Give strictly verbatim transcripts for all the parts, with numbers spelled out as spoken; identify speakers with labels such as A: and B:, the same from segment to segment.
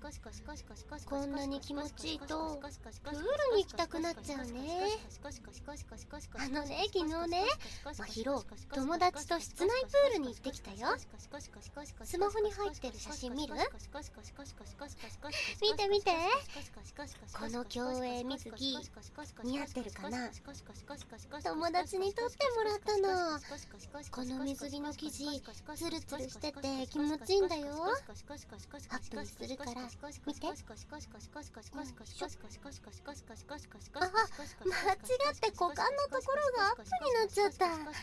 A: こんなに気持ちいいとプールに行きたくなっちゃうね。あのね、昨日ね、まひろ友達と室内プールに行ってきたよ。スマホに入ってる写真見る？見て見て、 この競泳水着似合ってるかな。友達に撮ってもらったの。この水着の生地ツルツルしてて気持ちいいんだよ。アップにするから見て。あ、間違って股間のところがアップになっちゃった。ま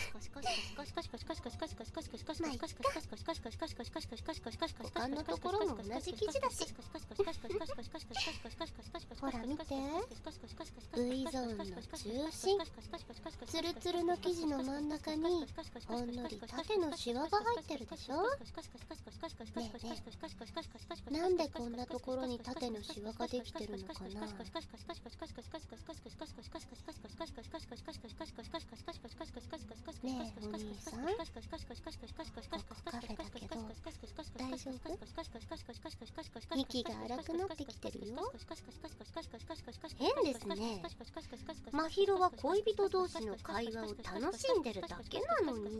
A: あいっか。股間のところも同じ生地だし。ほら見て、 V ゾーンの中心、ツルツルの生地の真ん中にほんのり縦のシワが入ってるでしょ。ねえねえ、なんでこんなところに縦のシワができてるのかな。ねえお兄さん、ここカフェだけど大丈夫？息が荒くなってきてるよ。変ですね。真宙は恋人同士の会話を楽しんでるだけなのに。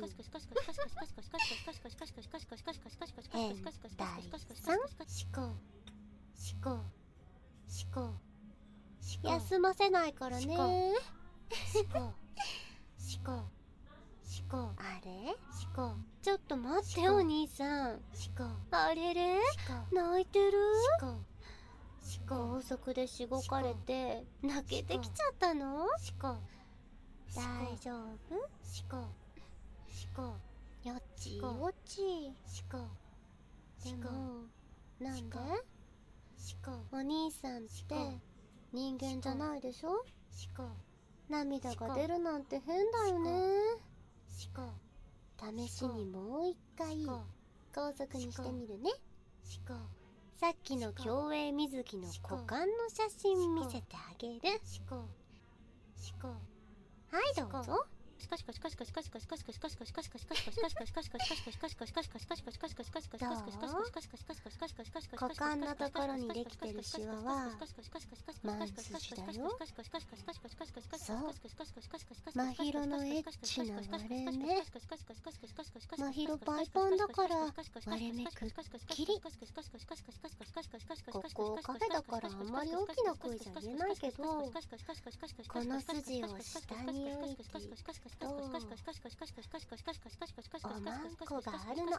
A: 変態さん。思考思考思考、休ませないからね。思考思考思考、あれ思考、ちょっと待ってお兄さん。思考、あれれ泣いてる。思考高速でしごかれて泣けてきちゃったの。思考、大丈夫？思考思考、よちよち。思考、でもなんで？お兄さんって人間じゃないでしょ。涙が出るなんて変だよね。試しにもう一回高速にしてみるね。さっきの競泳水着の股間の写真見せてあげる。はいどうぞ。どう？股間のところにできてるシワはマン筋だよ。そう、真宙のエッチな割れ目。真宙パイパンだから割れ目くっきり。ここカフェだからあんまり大きな声じゃ言えないけど、この筋を下に置いていくとおまんこがあるの。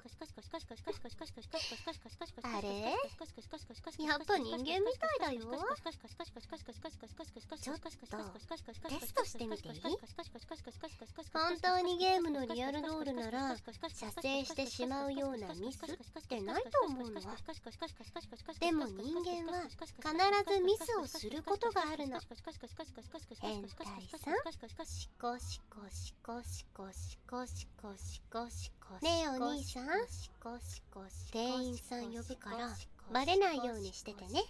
A: あれ？やっぱ人間みたいだよ。ちょっとテストしてみていい？本当にゲームのリアルドールなら射精してしまうようなミスってないと思うの。でも人間は必ずミスをすることがあるの。変態さん。シコシコシコシコシコシコシコシコ。ねえお兄さん、店員さん呼ぶからバレないようにしててね。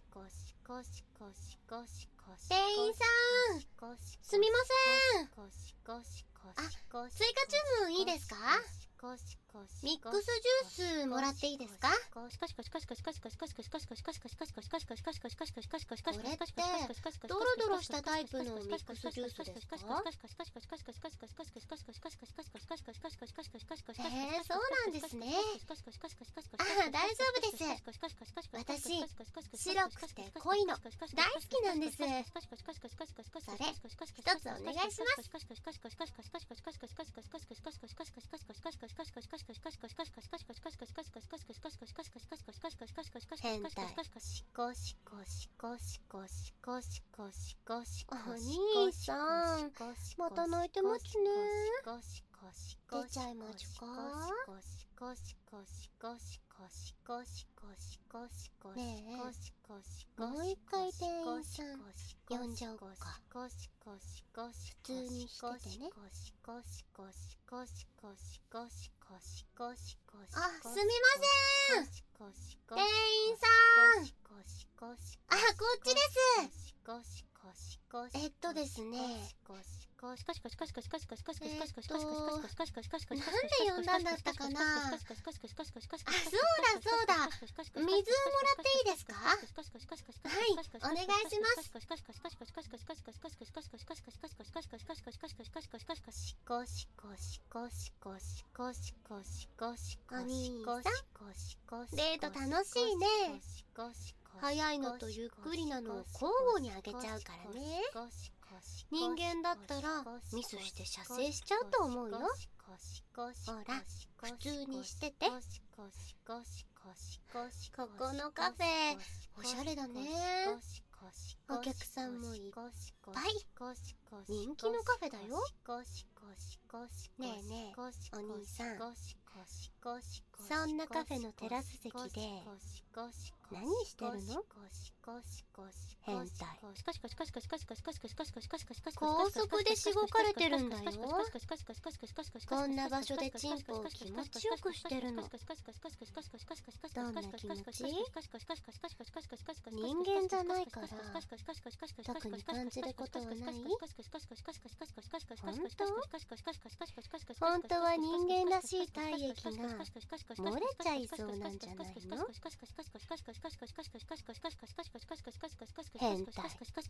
A: 店員さん、すみません。あ、追加注文いいですか？ミックスジュースもらっていいですか？これってドロドロしたタイプのミックスジュースですか？へえ、そうなんですね。あ、大丈夫です。私、白くて濃いの大好きなんです。それ、一つお願いします。変態。シコシコシコシコシコシコシコシコ。お兄さん、また泣いてますね。出ちゃいましゅか？ねえ、もう一回店員さん呼んじゃおうか。普通にしててね。あ、すみません。店員さん。あ、こっちです。えっとですね。えっと、なんで呼んだんだったかな。あ、そうだそうだ。水もらっていいですか？はい、お願いします。シコシコシコシコシコシコシコシコシコシコシコシ。デート楽しいね。 早いのとゆっくりなのを交互に上げちゃうからね。人間だったらミスして射精しちゃうと思うよ。ほら、普通にしてて。ここのカフェおしゃれだね。お客さんもいっぱい。人気のカフェだよ。ねえねえ、お兄さん、そんなカフェのテラス席で何してるの？変態。高速でしごかれてるんだよ。こんな場所でチンポを気持ちよくしてるの。どんな気持ち？人間じゃないから特に感じることはない？本当？本当は人間らしい体液が漏れちゃいそうなんじゃないの？変態。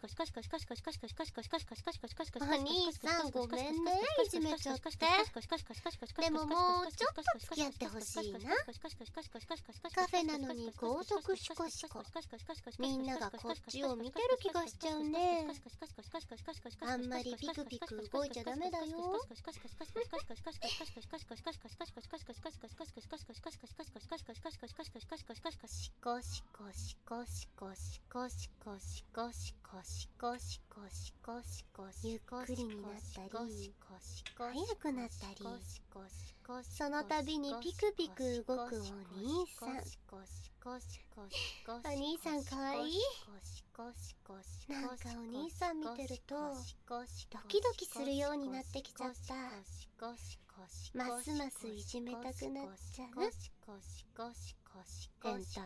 A: お兄さんごめんね、いじめちゃって。でももうちょっと付き合ってほしいな。カフェなのに高速シコシコ。みんながこっちを見てる気がしちゃうね。あんまりピクピク動いちゃダメだよ。シコシコシコシコシコシコシコシコシコシコシコシコシ、ゆっくりになったり速くなったり、その度にピクピク動くお兄さん。お兄さんかわいい。なんかお兄さん見てるとドキドキするようになってきちゃった。ますますいじめたくなっちゃう。変態。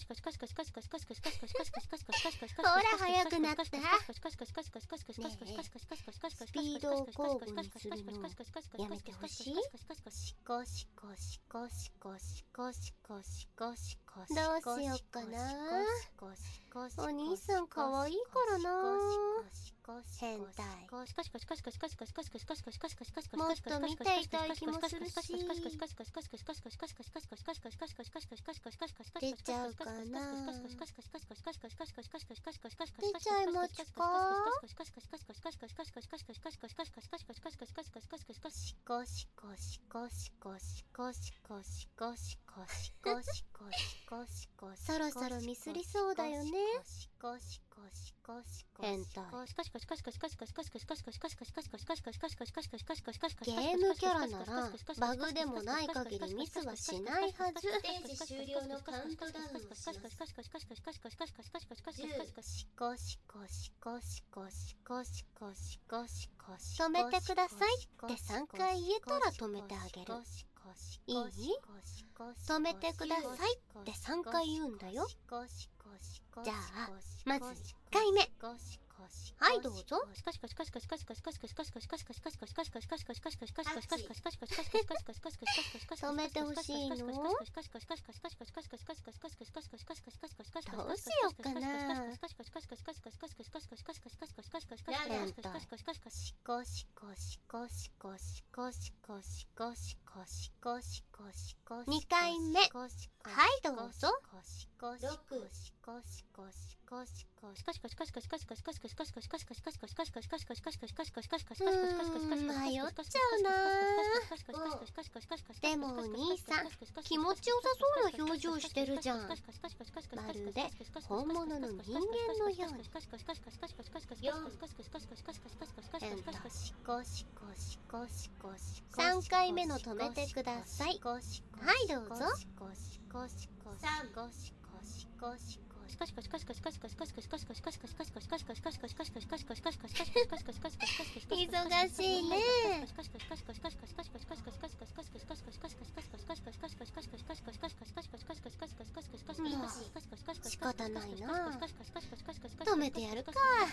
A: ほら早くなった。ねえ、スピードを交互にするのやめてほしい？どうしよっかな。お兄さんかわいいからな。変態。もっと見ていたい気もするし。出ちゃうかな。出ちゃいまちか。シコシコシコシコシコシコシコシコシコシコシコシコシ、そろそろミスりそうだよね。変態。ゲームキャラならバグでもない限りミスはしないはず。
B: ステージ終了のカウントダウンをします。じゅう、シコシコシコシコシコシコシコシコシ、
A: 止めてくださいってさんかい言えたら止めてあげる。いい？止めてくださいってさんかい言うんだよ。じゃあまずいっかいめ。はいどうぞ。止めてほしいの？どうしよっかな。変態。シコシコシコシコシコシコシコシコシコシコシコシ、にかいめ。はいどうぞ。
B: ろく、
A: 迷っちゃうな。でもお兄さん気持ちよさそうな表情してるじゃん。まるで本物の人間のように。
B: よん、
A: さんかいめの止めてください。はいどうぞ。
B: さん、
A: 忙しいね。もう仕方ないな。止めてやるか。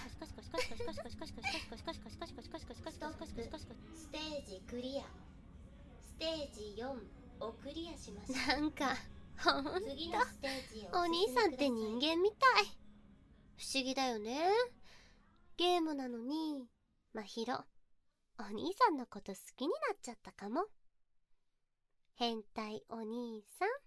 B: ストップ。ステージクリア。ステージよんをクリアしました。
A: なんかほんと
B: 次のステージを
A: お兄さんって人間みたい。不思議だよね。ゲームなのにまひろお兄さんのこと好きになっちゃったかも。変態お兄さん。